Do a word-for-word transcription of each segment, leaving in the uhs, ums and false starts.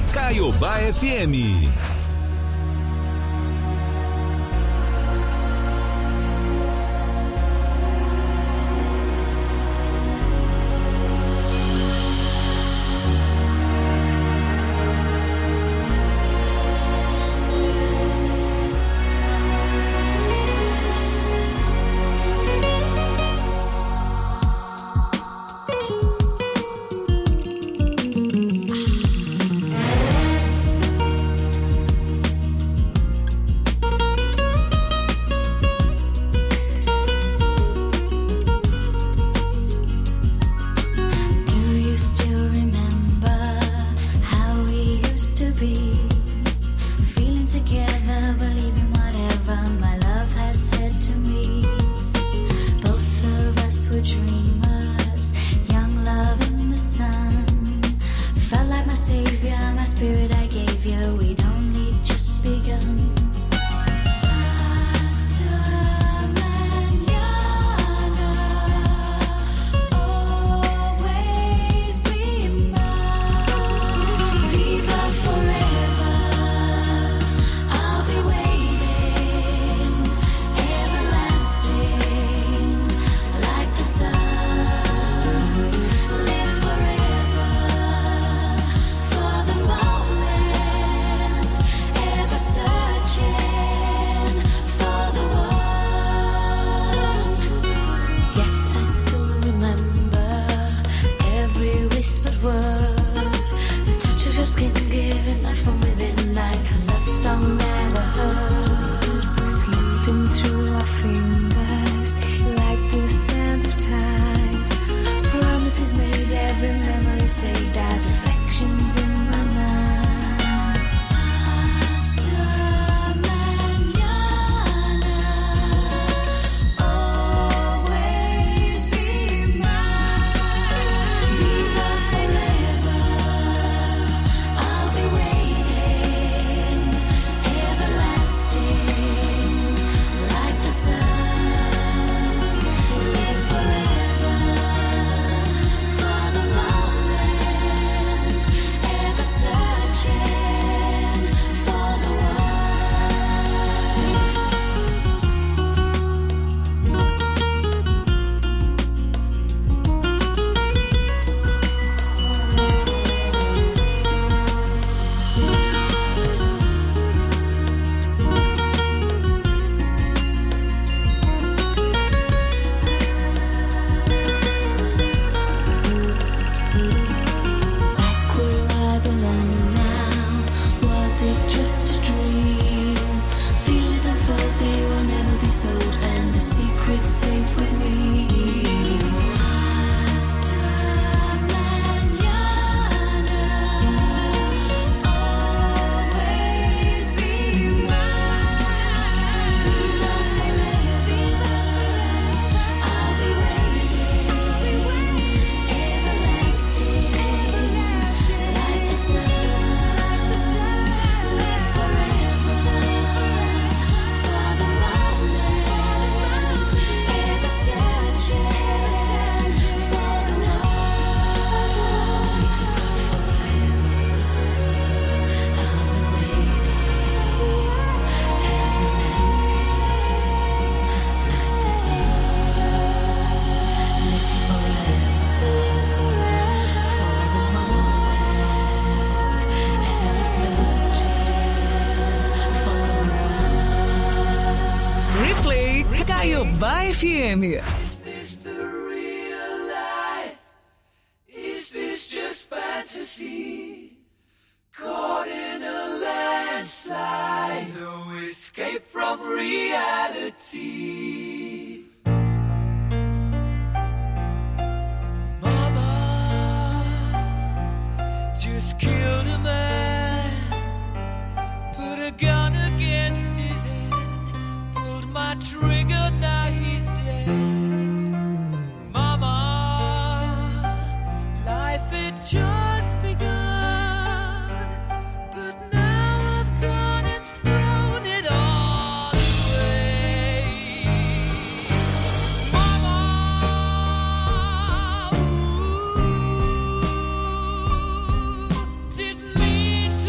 Caiobá F M. Caiobá F M. Is this the real life? Is this just fantasy? Caught in a landslide, no escape from reality. Mama just killed a man, put a gun against his head, pulled my trigger, now he's dead. Mama, life had just begun, but now I've gone and thrown it all away. Mama, ooh, didn't mean to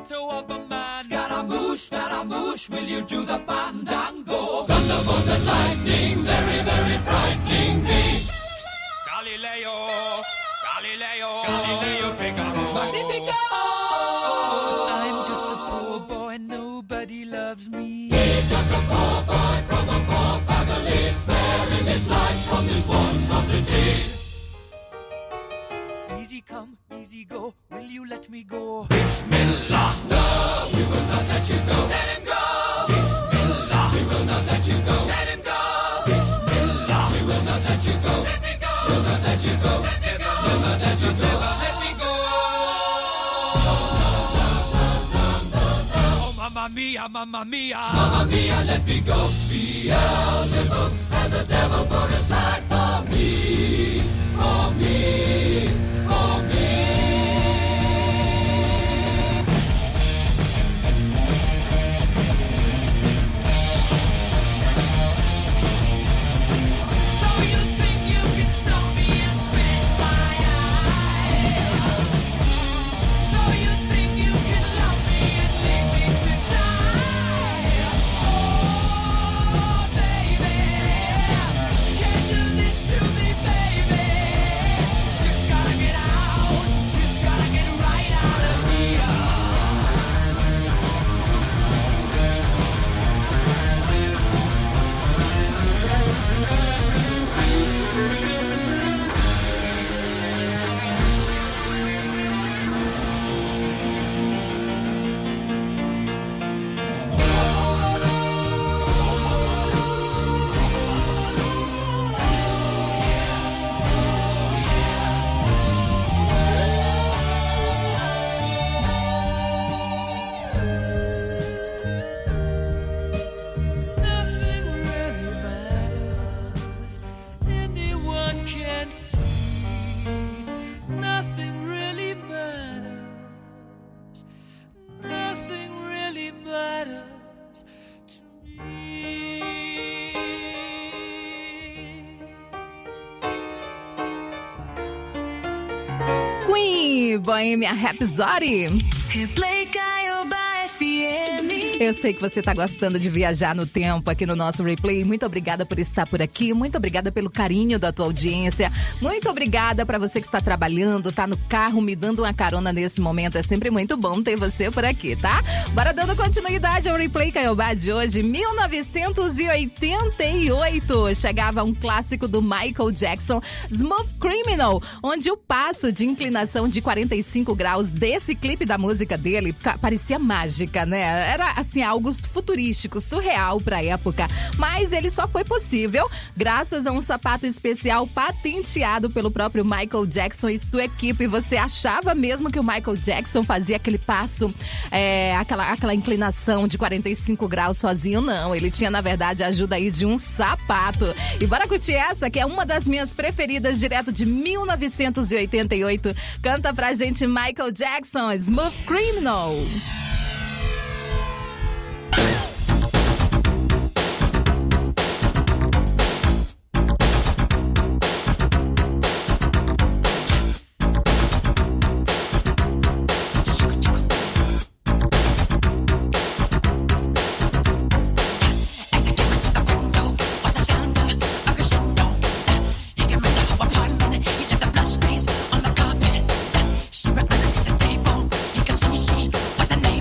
portmanteau of a man. Scaramouche, Scaramouche, will you do the fandango? Thunderbolts and lightning, very, very frightening me. Galileo, Galileo, Galileo Figaro. Magnifico! I'm just a poor boy, nobody loves me. He's just a poor boy from a poor family, sparing his life from this monstrosity. Easy come, easy go, will you let me go? Bismillah, no, we will not let you go. Let him go! Bismillah, we will not let you go. Let him go! Bismillah, we will not let you go. Let me go! We'll not let you go. Let me go! We'll not let you go. Let me go! Oh, mamma mia, mamma mia, mamma mia, let me go. Beelzebub has a devil put aside for me, for me, for me. So you think you can stop me and spit my eye? So you think you can love me and leave me to die? Oh, baby, can't do this to me, baby. Just gotta get out, just gotta get right out of here. Nothing really matters. Anyone can see. Nothing really matters. Nothing really matters to me. Queen, Bohemia Rhapsody. Replay Caiobá F M. Eu sei que você está gostando de viajar no tempo aqui no nosso Replay. Muito obrigada por estar por aqui. Muito obrigada pelo carinho da tua audiência. Muito obrigada para você que está trabalhando, está no carro, me dando uma carona nesse momento. É sempre muito bom ter você por aqui, tá? Bora dando continuidade ao Replay Caiobá de hoje. mil novecentos e oitenta e oito. Chegava um clássico do Michael Jackson, Smooth Criminal, onde o passo de inclinação de quarenta e cinco graus desse clipe da música dele ca- parecia mágica, né? Era assim, algo futurístico, surreal pra época. Mas ele só foi possível graças a um sapato especial patenteado pelo próprio Michael Jackson e sua equipe. Você achava mesmo que o Michael Jackson fazia aquele passo, é, aquela, aquela inclinação de quarenta e cinco graus sozinho? Não, ele tinha na verdade a ajuda aí de um sapato. E bora curtir essa, que é uma das minhas preferidas, direto de mil novecentos e oitenta e oito. Canta pra gente Michael Jackson, Smooth Criminal. What's the name?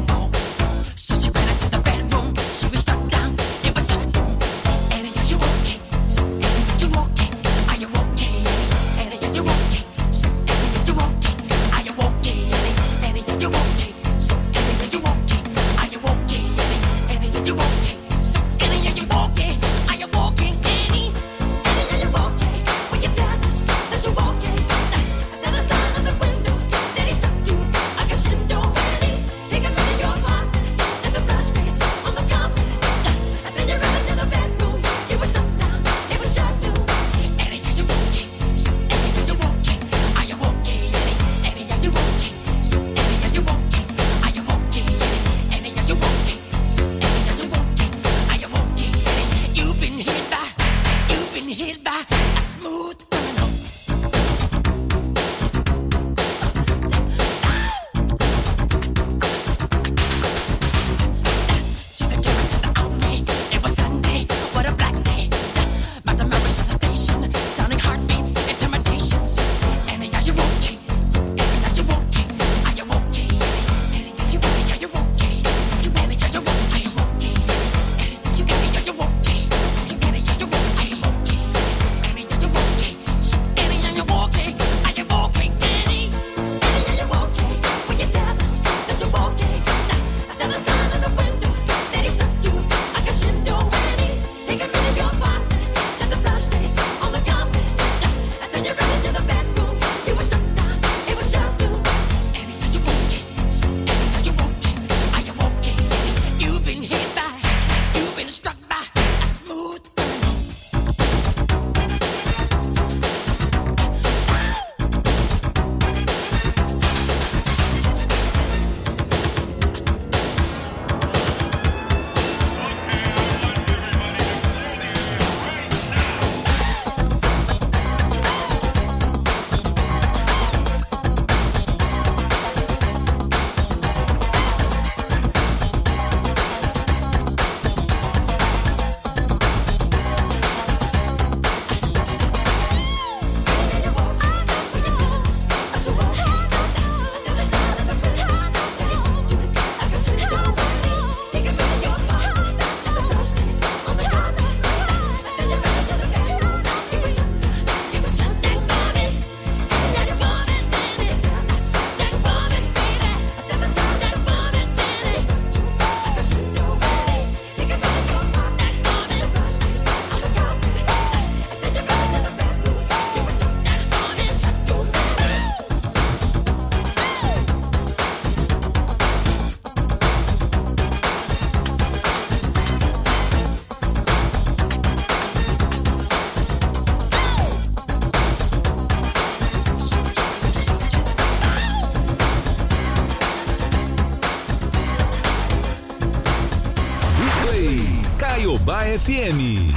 F M.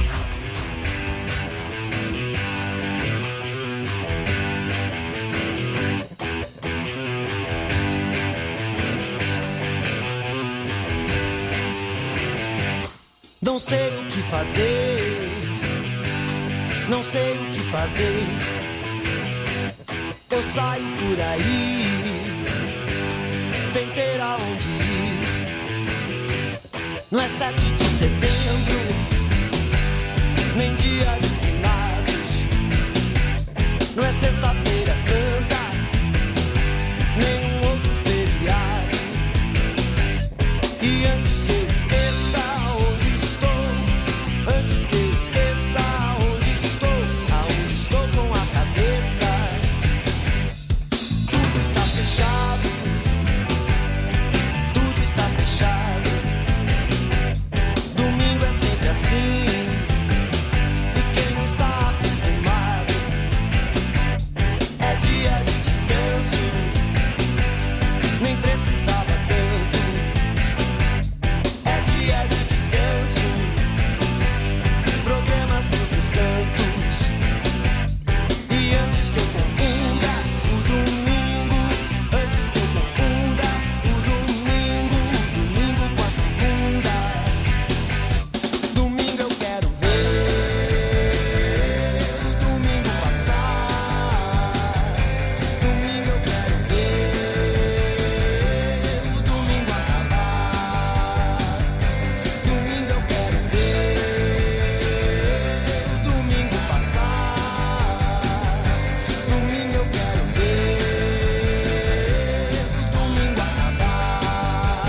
Não sei o que fazer, não sei o que fazer. Eu saio por aí, sem ter aonde ir. Não é sete de setembro, nem dia de finados. Não é sexta-feira santa, nem um outro feriado. E antes que eu esqueça onde estou, antes que eu esqueça onde estou, aonde estou com a cabeça, tudo está fechado, tudo está fechado. Domingo é sempre assim, e quem não está acostumado, é dia de descanso, nem precisava tanto. É dia de descanso, programa Silvio Santos. E antes que eu confunda o domingo, antes que eu confunda o domingo, o domingo com a segunda. Domingo eu quero ver o domingo passar. Domingo eu quero ver o domingo acabar. Domingo eu quero ver o domingo passar. Domingo eu quero ver o domingo acabar.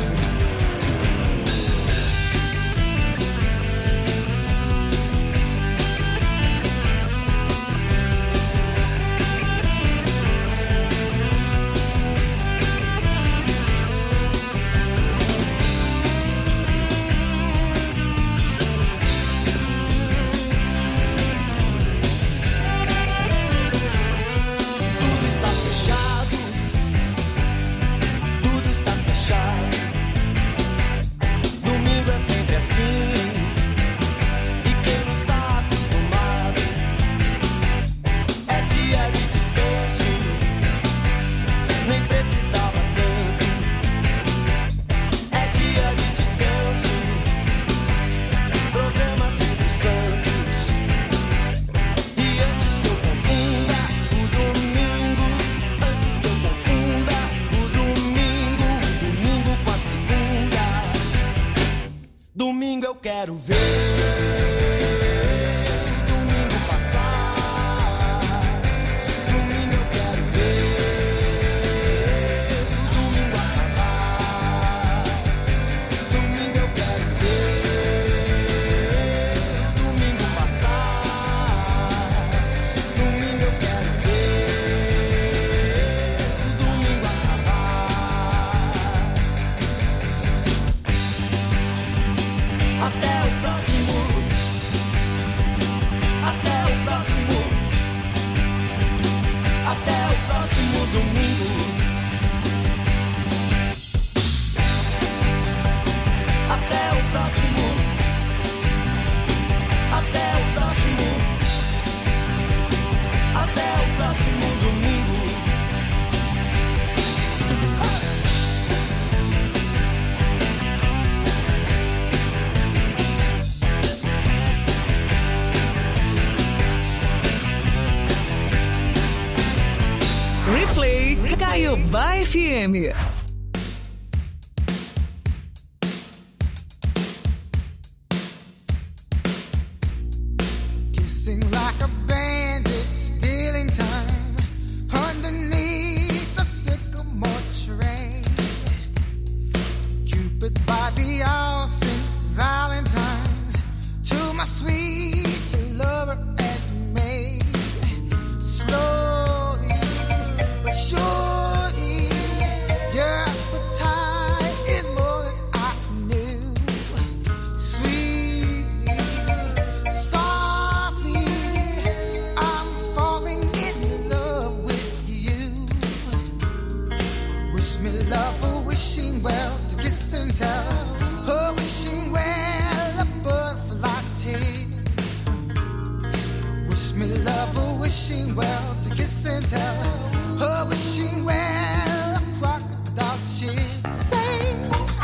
Tudo está fechado, tudo está fechado. Domingo é sempre assim, e quem não está acostumado, é dia de descanso, nem precisava tanto. É dia de descanso, programa Silvio Santos. E antes que eu confunda o domingo, antes que eu confunda o domingo, o domingo com a segunda. Domingo eu quero ver o domingo passar. Domingo eu quero ver o domingo acabar. Domingo eu quero ver o domingo passar. Domingo eu quero ver o domingo acabar. Até o próximo, até o próximo, até o próximo domingo. Até o próximo, até o próximo, até o próximo domingo. Replay Caiobá F M. Kissing like a bandit, stealing time underneath the sycamore tree. Cupid by the all Saint Valentine's, to my sweet lover and maid. Slowly but surely, your appetite is more than I knew. Sweetly, softly, I'm falling in Wish me love, oh, wishing well to kiss and tell. Oh, wishing well, a crocodile she'd say.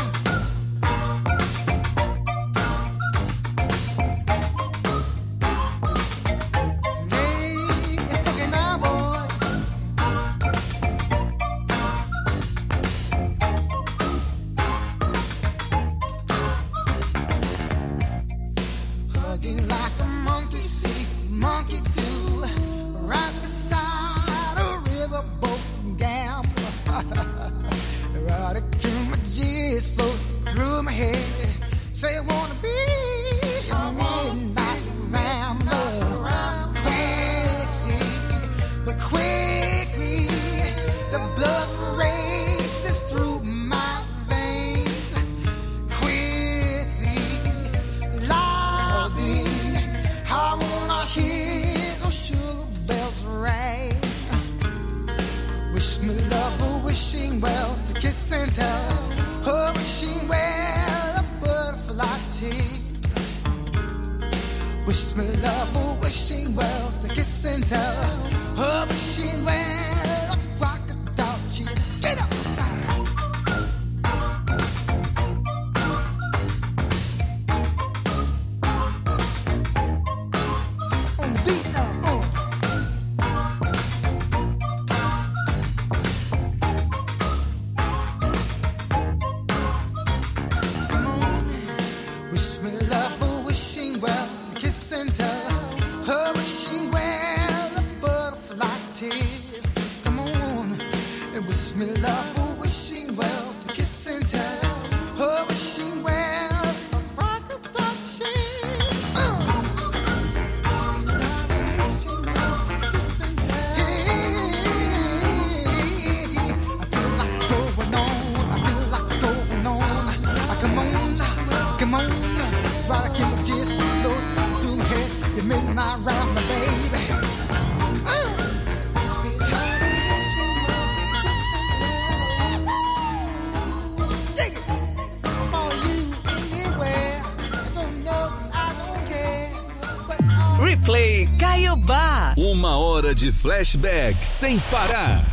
Replay Caiobá. Uma hora de flashback sem parar.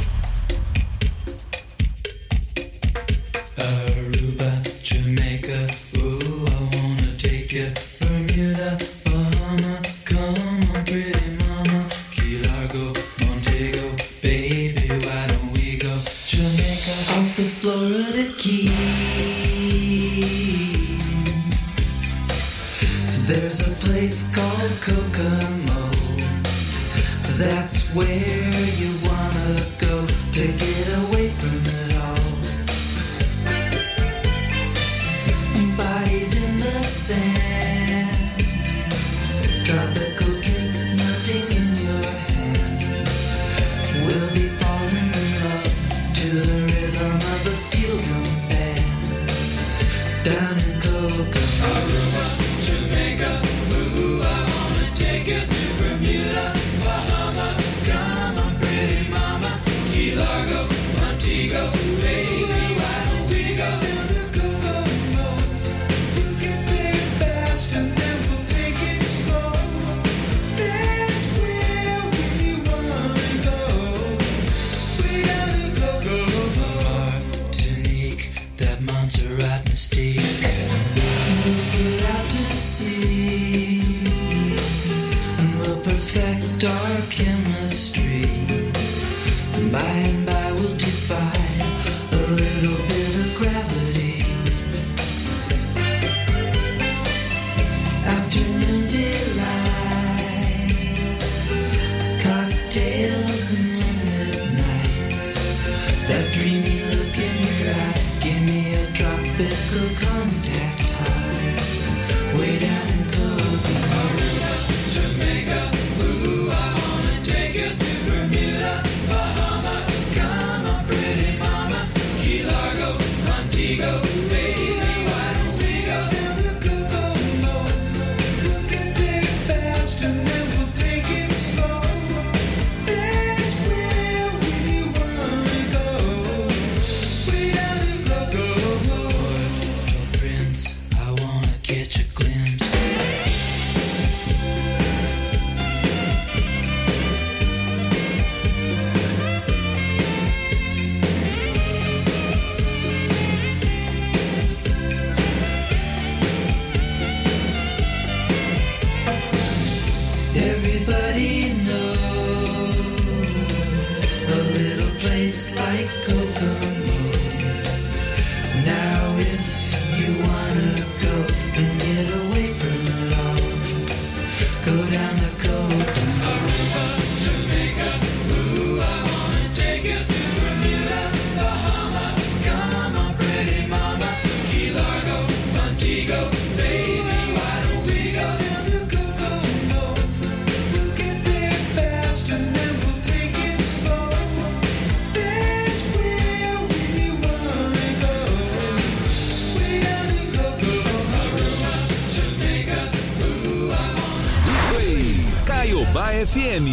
Aruba, Jamaica, ooh, I wanna take you. Bermuda, Bahama, come on, pretty mama. Key Largo, Montego, baby, why don't we go? Jamaica, off the Florida Keys. There's a place called Kokomo. That's where you wanna go to get away from it all. Bodies in the sand, tropical drink melting in your hand. We'll be falling in love to the rhythm of a steel drum band. Down in Kokomo, Aruba, Jamaica, ooh, I wanna take you to Bermuda, Bahama, come on, pretty mama, Key Largo, Montego, baby, why don't we go down to Kokomo? You can play it fast and then we'll take it slow. That's where we wanna go. We gotta go, go, go. Martinique, that Montserrat mystique. We'll put out to sea and we'll perfect our chemistry. And by and by we'll defy a little bit of gravity. Afternoon delight, cocktails and moonlit nights. That dreamy look in your eye, give me a tropical contact high. Way down in Kokomo, Aruba, Jamaica, ooh, I wanna take you to Bermuda, Bahama, come on, pretty mama, Key Largo, Montego, baby, why don't we go down to Kokomo? You can play it fast and then we'll take it slow. That's where we wanna go. Everybody knows a little place like Kokomo. Now if you wanna go and get away from it all, go down the Kokomo. Aruba, Jamaica, ooh, I wanna take you to Bermuda, Bahama. Come on, pretty mama, Key Largo, Montego, baby, why don't we go down the Kokomo? We'll get there fast and then we'll take it slow. That's where we wanna go. We gotta go, go, Aruba, Jamaica, ooh, I wanna. Replay Caiobá F M.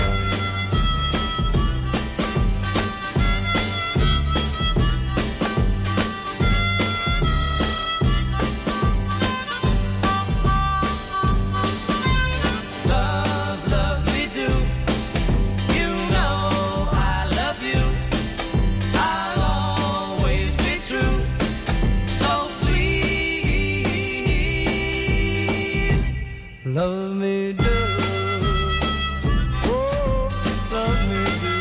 Love, love me do. You know I love you. I'll always be true. So please, love me do. Oh, love me do.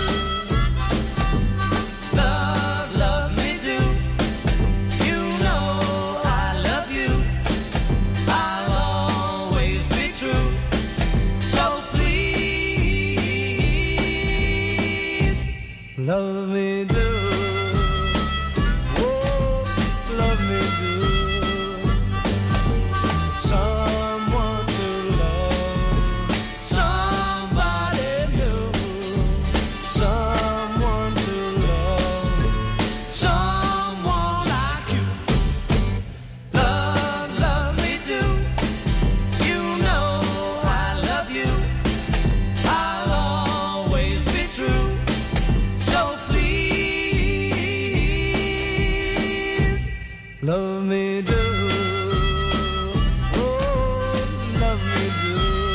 Love, love me do. You know I love you. I'll always be true. So please, love me do. Oh, love me do. Someone to love, somebody new. Someone to love, someone like you. Love, love me do. You know I love you. I'll always be true. So please, love me do. Oh, love me do.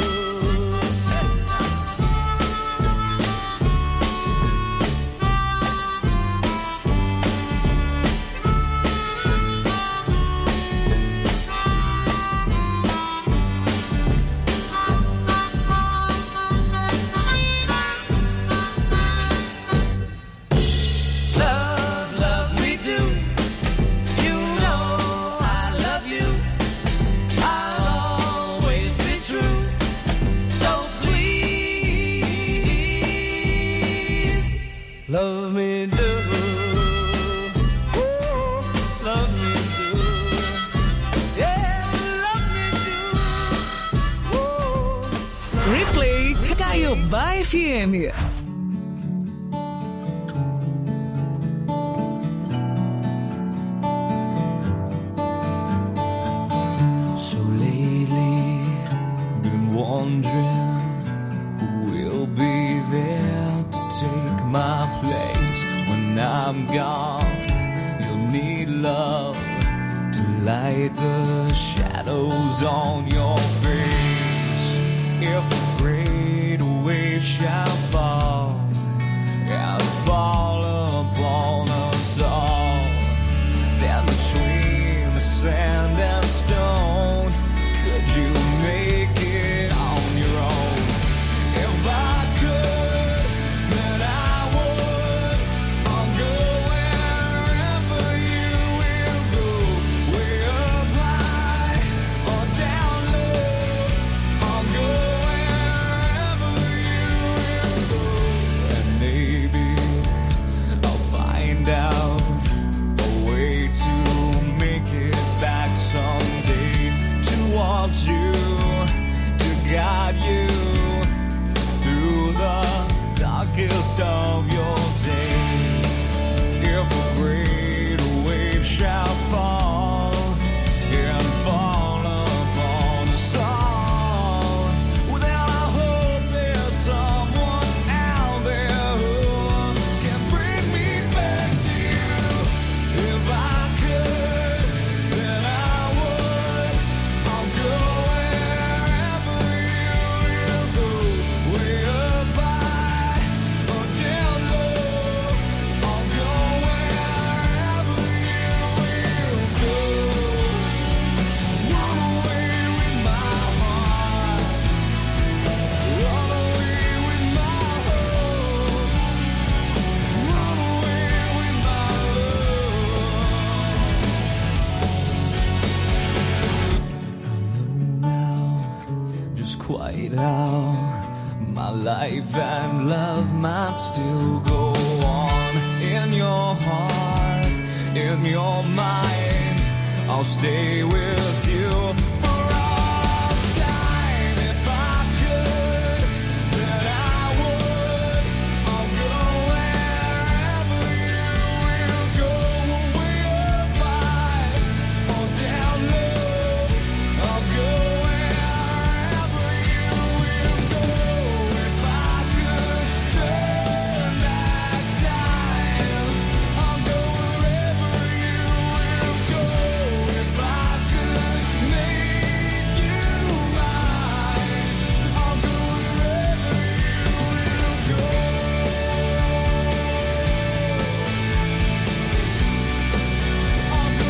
Love, love me do. You know I love you. I'll always be true. So please, love me do. Oh, love me do. Yeah, love me do. Oh. Replay Caiobá F M. So lately, been wondering who will be there to take my place when I'm gone. You'll need love to light the shadows on your face. If a great wave shall fall and fall upon us all, then between the sand and stone, could you make it on your own? If I could, then I would. I'll go wherever you will go, way up high or down low. I'll go wherever you will go, and maybe I'll find out a way to make it back someday, to walk you, to guide you through the darkest of your days. If a great wave shall fall and fall upon us all, well, then I hope there's someone out there who can bring me back to you. If I could, then I would. I'll go wherever you will go, way up high or down low. I'll go wherever how my life and love might still go on. In your heart, in your mind, I'll stay with you for all time. If I could, then I would. I'll go wherever you will go. Way up high or down low, I'll go wherever you will go. If I could turn back time, I'll go wherever you will go. If I could make you mine, I'll go wherever you will go. I'll go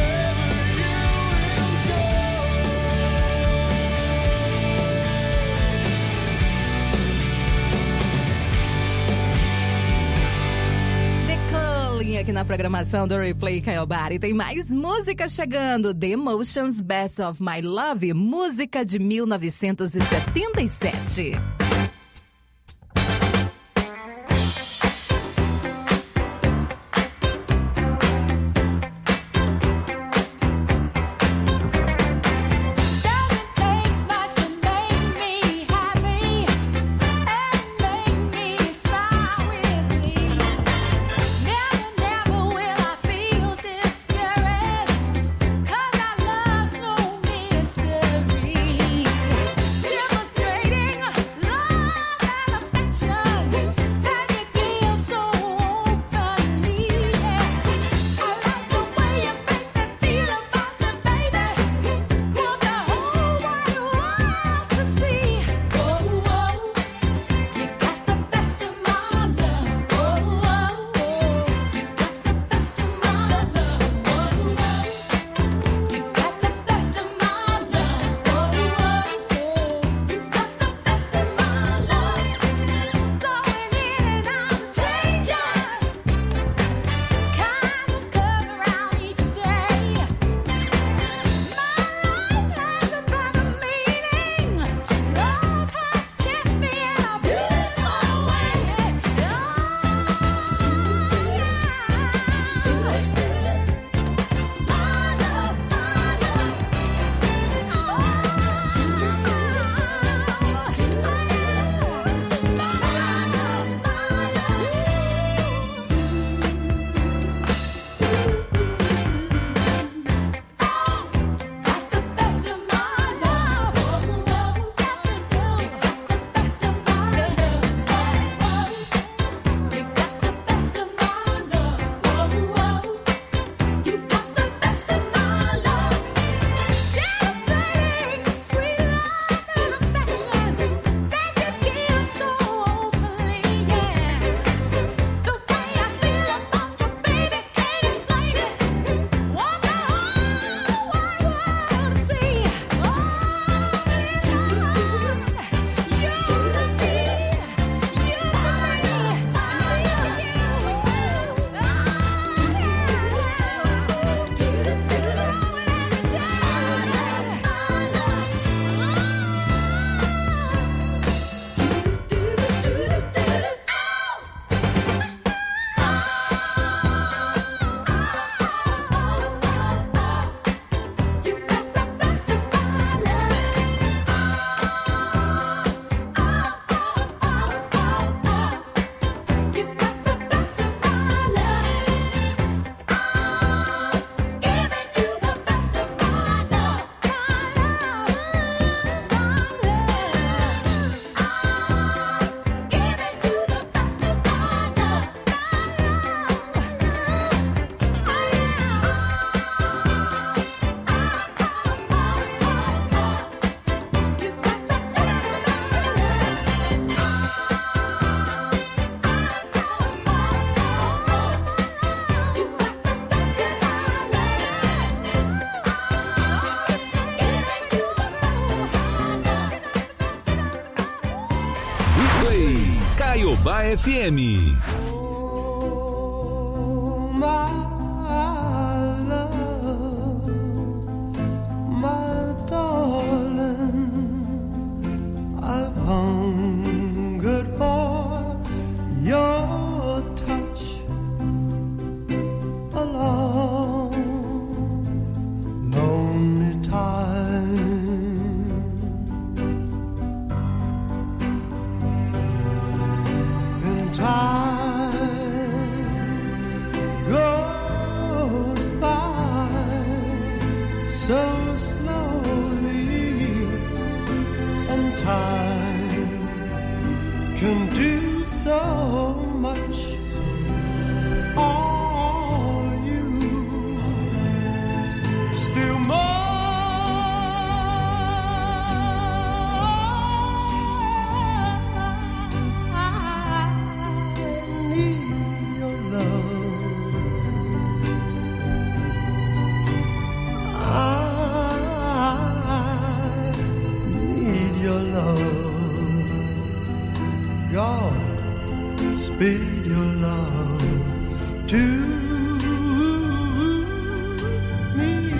The Calling aqui na programação do Replay Caiobá. E tem mais música chegando. The Emotions, Best of My Love, música de mil novecentos e setenta e sete. Doesn't take much to make me happy and make me smile with glee. Never, never will I feel discouraged, 'cause our love's no mystery. Demonstrating love and affection that you give so openly. I like the way you make me feel about you, baby. Want the whole wide world to see. Oh, oh, you got the best of my love. Oh, oh, you got the best of my love. Oh, oh, you got the best of my love. Oh, oh, you got the best of my love. Going in and out of changes, kind of come around each day. My life has a better meaning. Love has kissed me in a beautiful way. Oh, yeah. My love, my Got the best of my love. Oh, oh, yes you do. Got the best of my love. Oh, oh, you got the best of my love. Oh, oh, you got the best of my love. Demonstrating sweet love and affection that you give so openly, yeah. The way I feel about you, baby, can't explain it. Want the whole wide world to see. Oh, you to me, you to me, it's growing every You got the best of my love. You got the best of my love. Giving you the best of my love. My love, my love. Giving you the best of my love. You got the best of Replay Caiobá F M. Oh, my love, my darling, I've hungered for your touch a long, lonely time. And time goes by so slowly, and time can do so much. Are you still more? I need your love. I need your love. God, speed your love to me.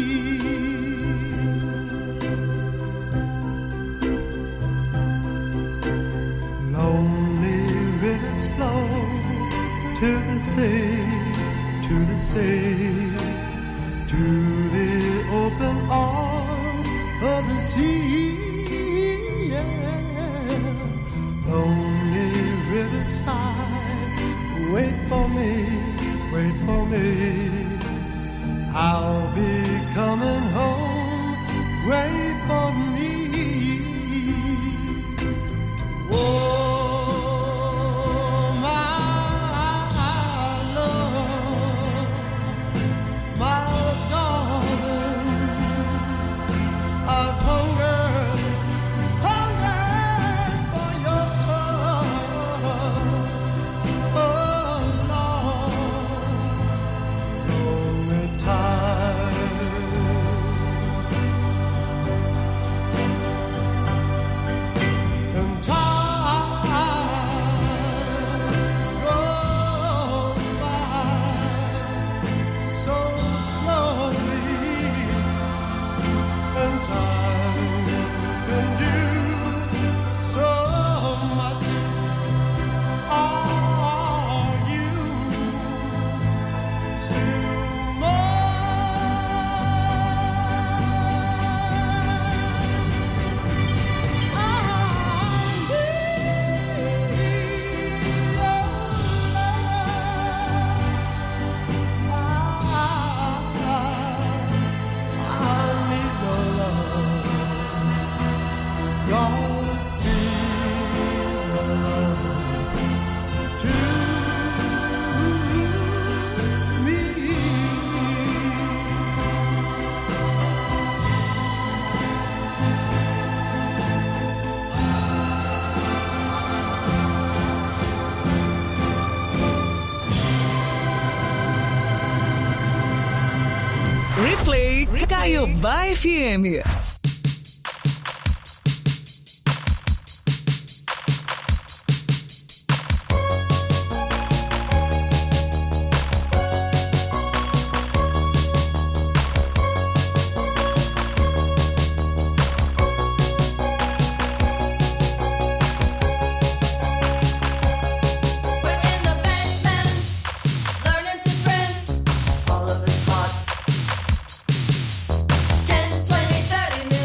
Lonely rivers flow to the sea, to the sea, to the open arms of the sea. Yeah. Lonely riverside, wait for me, wait for me. I'll be coming home, wait for me. Oh, my love, my darling, I've hungered, hungered for your touch. Oh, Lord, lonely time. And time goes by so slowly, and time can do so much. Are you still Replay Caiobá F M. We're in the basement, learning to print. All of it's hot. ten, twenty, thirty minutes.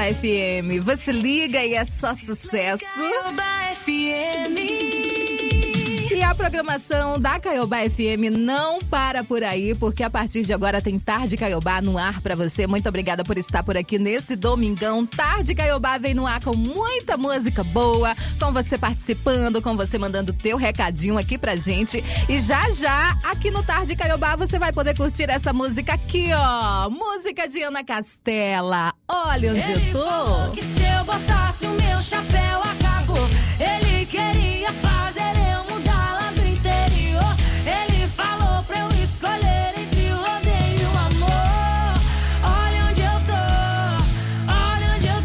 Caiobá F M. Você liga e é só sucesso. Caiobá F M. E a programação da Caiobá F M não para por aí, porque a partir de agora tem Tarde Caiobá no ar pra você. Muito obrigada por estar por aqui nesse domingão. Tarde Caiobá vem no ar com muita música boa, com você participando, com você mandando teu recadinho aqui pra gente. E já já, aqui no Tarde Caiobá, você vai poder curtir essa música aqui, ó. Música de Ana Castela. Olha onde Ele eu tô. falou que se eu botasse o meu chapéu acabou. Ele queria fazer eu mudar lá do interior. Ele falou pra eu escolher entre o rodeio e o amor. Olha onde eu tô, olha onde eu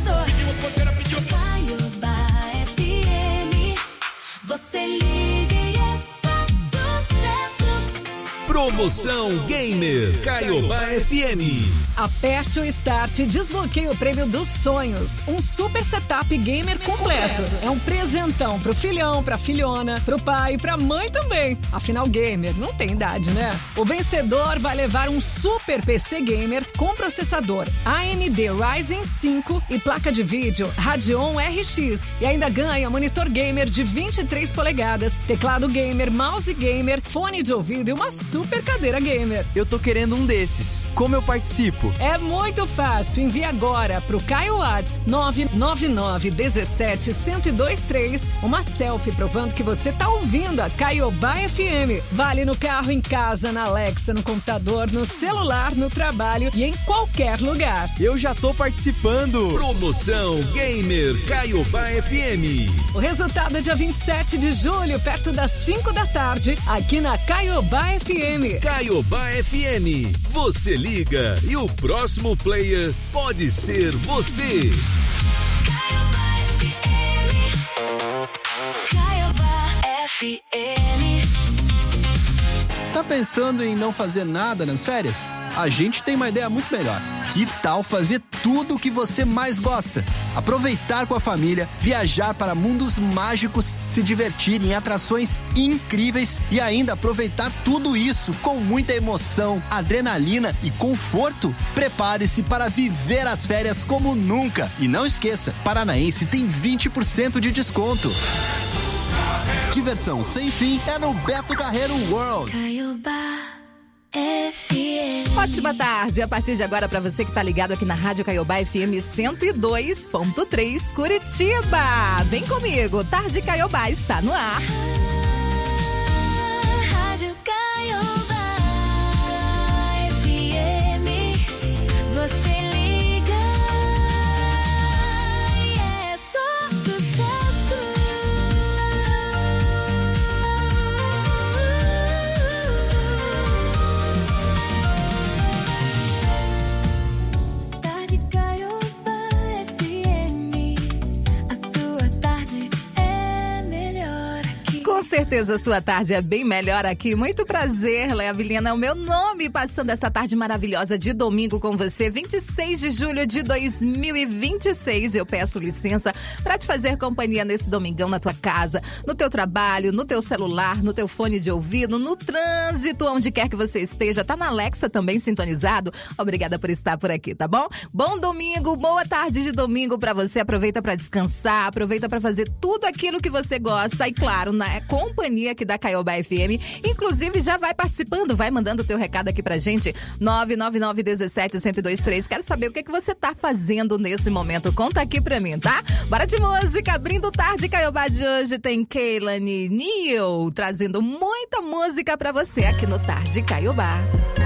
tô. Caiobá F M, você liga e é só sucesso. Promoção Gamer Caiobá F M. Aperte o Start e desbloqueie o prêmio dos sonhos. Um super setup gamer completo. É um presentão pro filhão, pra filhona, pro pai e pra mãe também. Afinal, gamer não tem idade, né? O vencedor vai levar um super P C gamer com processador A M D Ryzen cinco e placa de vídeo Radeon R X. E ainda ganha monitor gamer de vinte e três polegadas, teclado gamer, mouse gamer, fone de ouvido e uma super cadeira gamer. Eu tô querendo um desses. Como eu participo? É muito fácil. Envie agora pro Caio Whats nove nove nove um sete um zero dois três uma selfie provando que você tá ouvindo a Caiobá F M. Vale no carro, em casa, na Alexa, no computador, no celular, no trabalho e em qualquer lugar. Eu já tô participando. Promoção Gamer Caiobá F M. O resultado é dia vinte e sete de julho, perto das cinco da tarde, aqui na Caiobá F M. Caiobá F M. Você liga e o próximo player pode ser você. Caiobá F M. Caiobá F M. Tá pensando em não fazer nada nas férias? A gente tem uma ideia muito melhor. Que tal fazer tudo o que você mais gosta? Aproveitar com a família, viajar para mundos mágicos, se divertir em atrações incríveis e ainda aproveitar tudo isso com muita emoção, adrenalina e conforto? Prepare-se para viver as férias como nunca. E não esqueça, Paranaense tem vinte por cento de desconto. Diversão sem fim é no Beto Carreiro World. Caiobá F M. Ótima tarde, a partir de agora para você que tá ligado aqui na Rádio Caiobá F M cento e dois ponto três Curitiba. Vem comigo, Tarde Caiobá está no ar. Rádio Caiobá F M. Você liga e é só sucesso. Tarde Caiobá F M. A sua tarde é melhor aqui. Com certeza a sua tarde é bem melhor aqui. Muito prazer, Léa Vilhena é o meu nome, passando essa tarde maravilhosa de domingo com você, vinte e seis de julho de dois mil e vinte e seis. Eu peço licença para te fazer companhia nesse domingão na tua casa, no teu trabalho, no teu celular, no teu fone de ouvido, no trânsito, onde quer que você esteja. Tá na Alexa também sintonizado? Obrigada por estar por aqui, tá bom? Bom domingo, boa tarde de domingo para você. Aproveita para descansar, aproveita para fazer tudo aquilo que você gosta e, claro, na companhia aqui da Caiobá F M. Inclusive, já vai participando, vai mandando o teu recado aqui pra gente, nove nove nove um sete um zero dois três. Quero saber o que, que você tá fazendo nesse momento. Conta aqui pra mim, tá? Bora de música, abrindo Tarde Caiobá de hoje, tem Kehlani Neal, trazendo muita música pra você aqui no Tarde Caiobá.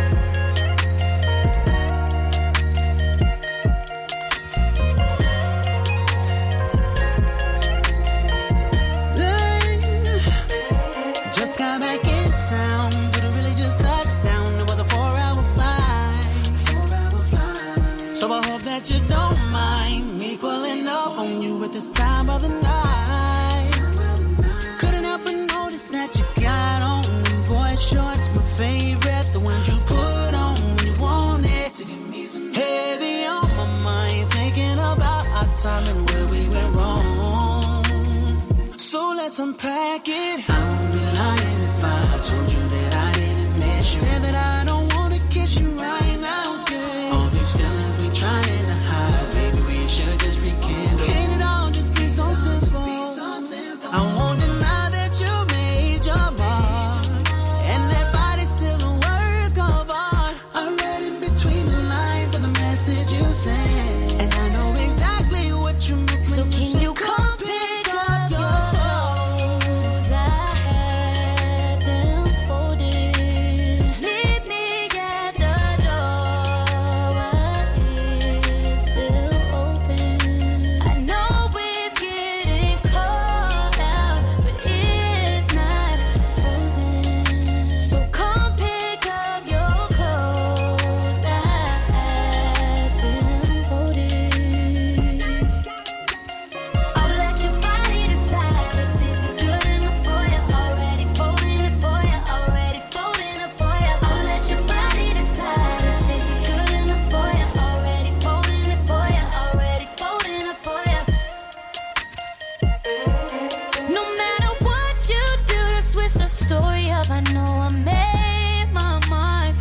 Just got back in town, did a religious touchdown. It was a four-hour flight. Four-hour flight. So I hope that you don't mind me pulling up on you at this time of the night. Couldn't help but notice that you got on them boy shorts, my favorite, the ones you put on when you want it. Heavy on my mind, thinking about our time and where we went wrong. So let's unpack it. I won't be lying if I told you that I didn't miss you. Said that I don't wanna kiss you right now, girl. All these feelings we trying to hide, baby, we should just story up, I know I made my mark.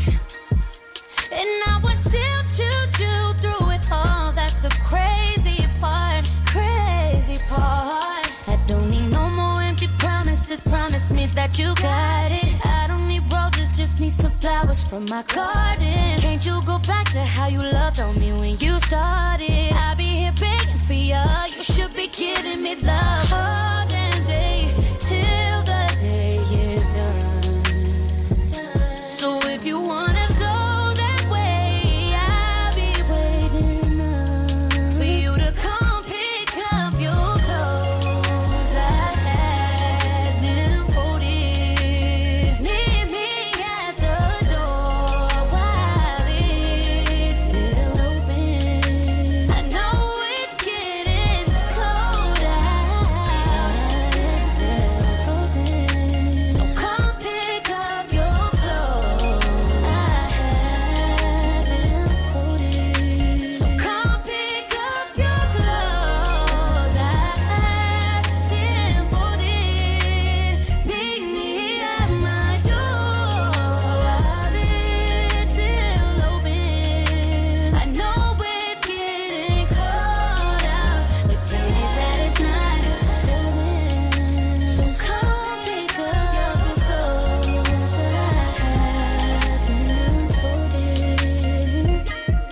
And I would still choose you through it all. That's the crazy part, crazy part. I don't need no more empty promises. Promise me that you got it. I don't need roses, just need some flowers from my garden. Can't you go back to how you loved on me when you started? I'll be here begging for you. You should be giving me love all damn day till the day is done. So if you wanna go that way, I'll be waiting up for you to come pick up your clothes. I had them folded. Meet me at the door while it's still open. I know it's getting cold out. It's still frozen. So come pick up your clothes. I had them folded. So come pick up your clothes. I had them folded. Meet me at my door while it's still open. I know it's getting cold out, but tell me that it's not frozen. So come pick up your clothes. I had them folded.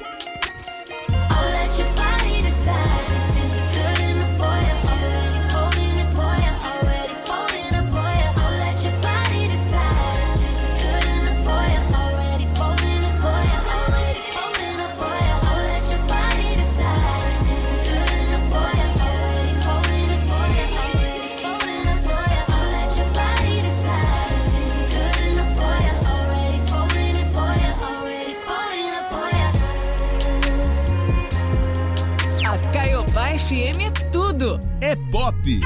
I'll let your body decide if this is good enough for you. Already folding it for you. Already folding it for you. I'll let your body decide if this is good enough for you. Already folding it for you. Already folding it for you. I'll let your body decide if this is good enough for you. Already folding it for you. Already folding it for you. I'll let your body decide if this is good enough for you. Already folding it for you. Already folding it for you. A Caiobá F M é tudo. É pop.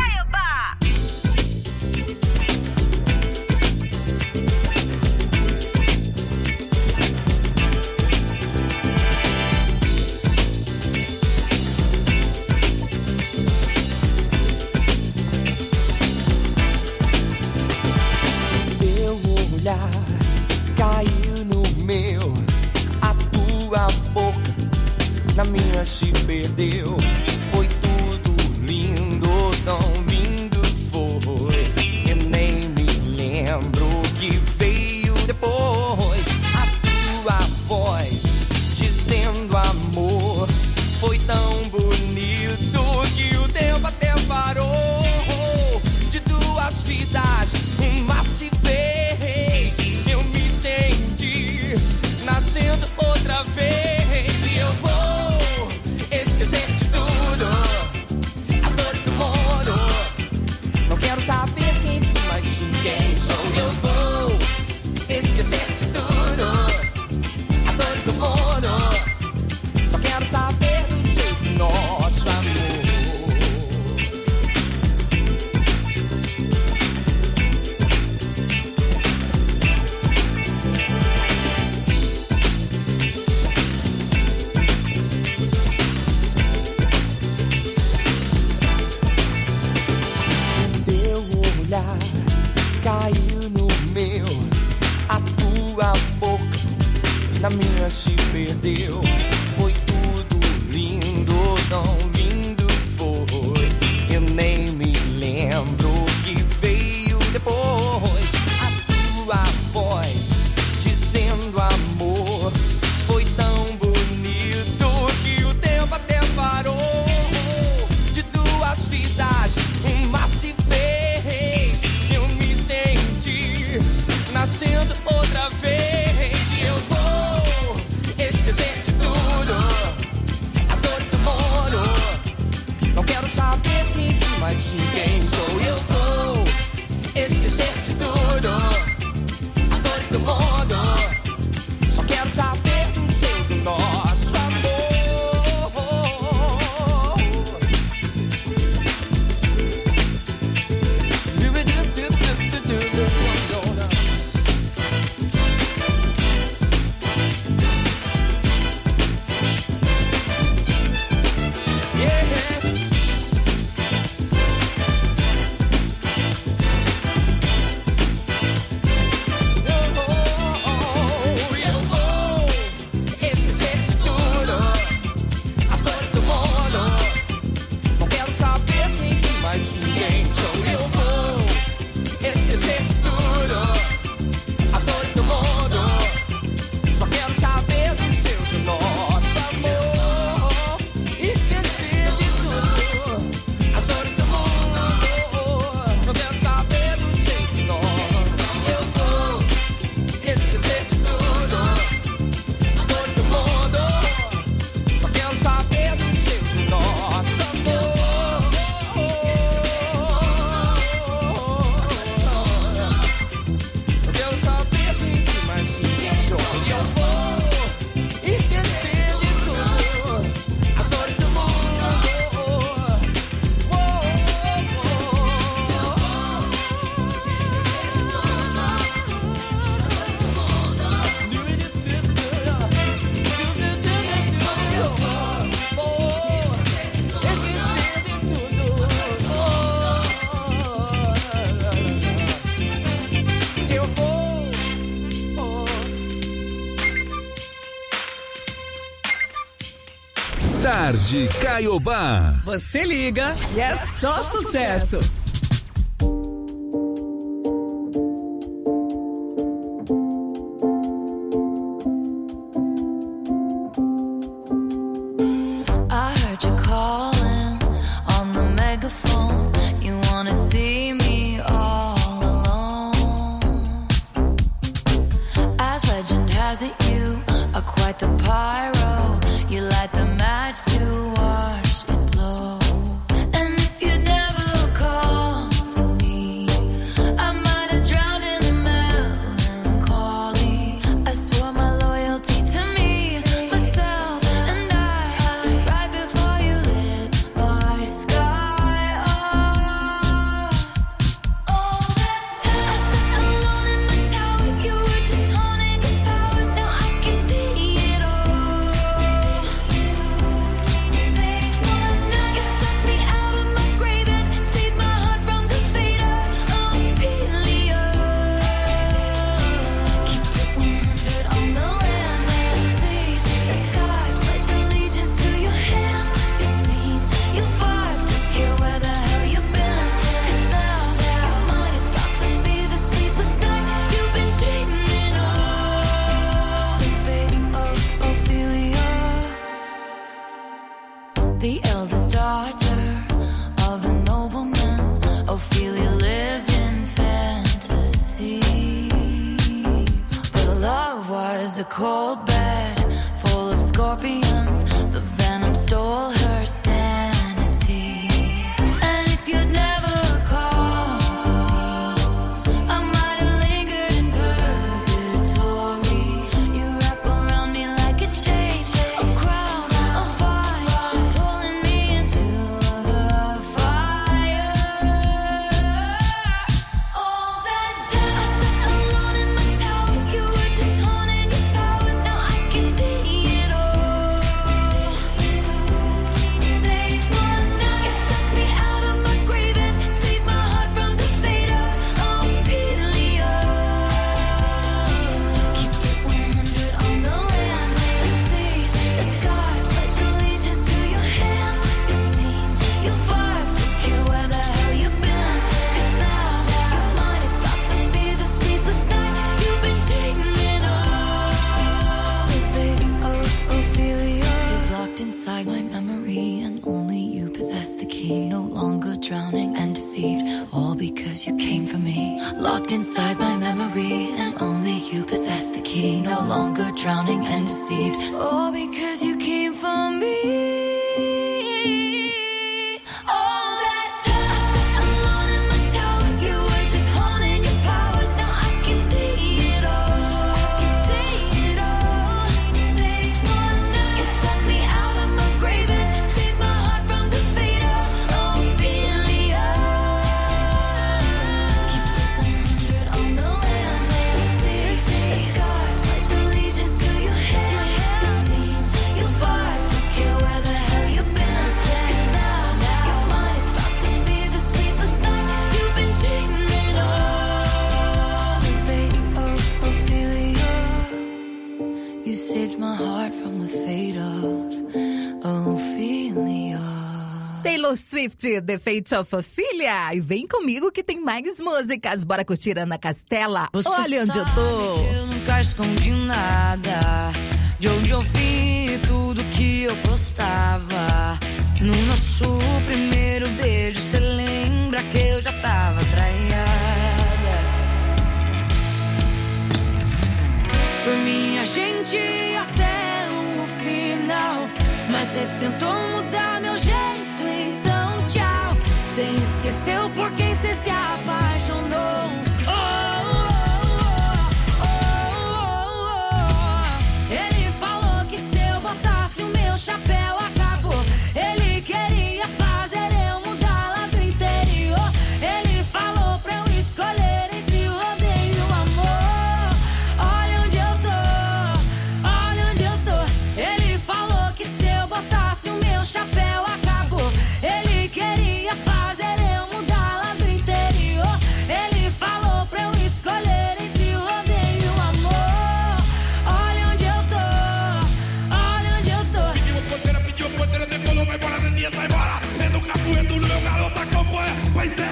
Teu olhar caiu no meu, a tua boca na minha se perdeu. Foi tudo lindo, tão lindo foi. Eu nem me lembro o que veio depois. A tua voz dizendo amor foi tão bonito que o tempo até parou. De duas vidas, uma se fez. Eu me senti nascendo outra vez. E eu vou esquecer de tudo, as dores do mundo. Não quero saber quem fui, mas sim quem sou. Eu vou esquecer de tudo, as dores do mundo. Só quero saber do seu nosso amor. Teu olhar caiu no meu, a tua boca na minha se perdeu. Foi tudo lindo, tão lindo foi. Eu nem me lembro o que veio depois. A tua voz dizendo amor foi tão bonito que o tempo até parou. De duas vidas, uma se fez. Eu me senti nascendo outra vez. E eu vou esquecer de tudo, Tarde Caiobá. Você liga e é só sucesso. I heard you calling on the megaphone. You wanna see me all alone. As legend has it, you are quite the pyro. You light the match to watch it blow. And if you never call for me, I might have drowned in the melancholy. I swore my loyalty to me, myself, and I. Right before you lit my sky up. All that time I sat alone in my tower. You were just honing your powers. Now I can see it all. Late one night, you took me out of my grave and saved my heart from the fate of Ophelia. Keep it one hundred on the land, the sea, the sky. Pledge allegiance to your hands, your team, your vibes. Don't care where the hell you've been. 'Cause now your mind is about to be the sleepless night you've been dreaming of. The fate of Ophelia. The eldest daughter of a nobleman, Ophelia lived in fantasy. But love was a cold bed full of scorpions. The venom stole her sanity. And if you'd never called for me, I might have lingered in purgatory. You wrap around me like a chain, a crown, a vine, pulling me into the fire. All that time I sat alone in my tower. You were just honing your powers. Now I can see it all. Late one night, you took me out of my grave and saved my heart from the fate of Ophelia. Keep it one hundred on the land, the sea, the sky. Pledge allegiance to your hands, your team, your vibes. Don't care where the hell you've been. 'Cause now your mind is about to be the sleepless night you've been dreaming of. The fate of Ophelia is locked inside my memory, and only you possess the key. No longer drowning and deceived, all because you came for me. Locked inside my memory, and only you possess the key. No longer drowning and deceived, all because you came for me. All that time I sat alone in my tower. You were just honing your powers. Now I can see it all. I can see it all. Late one night, you took me out of my grave and saved my heart from the fate of Ophelia. Keep it one hundred on the land, the sea, the sky. Pledge allegiance to your hands, your team, your vibes. Don't care where the hell you've been. 'Cause now your mind is about to be the sleepless night you've been dreaming of. The fate of Ophelia. You saved my heart from the fate of Ophelia. Taylor Swift, The Fate of Ophelia. E vem comigo que tem mais músicas. Bora curtir Ana Castela. Olha onde eu tô. Eu nunca escondi nada de onde eu vi tudo que eu postava. No nosso primeiro beijo, cê lembra que eu já tava traiada. Por mim a gente ia até o final, mas cê tentou mudar meu jeito, então tchau. Cê esqueceu por quem cê se apaixonou. Oh, oh, oh, oh, oh. Ele falou que se eu botasse o meu chapéu acabou. Ele queria fazer eu mudar lá do interior. Ele falou pra eu escolher entre o odeio e o amor. Olha onde eu tô, olha onde eu tô. Ele falou que se eu botasse o meu chapéu acabou. Ele queria fazer eu mudar lá do interior.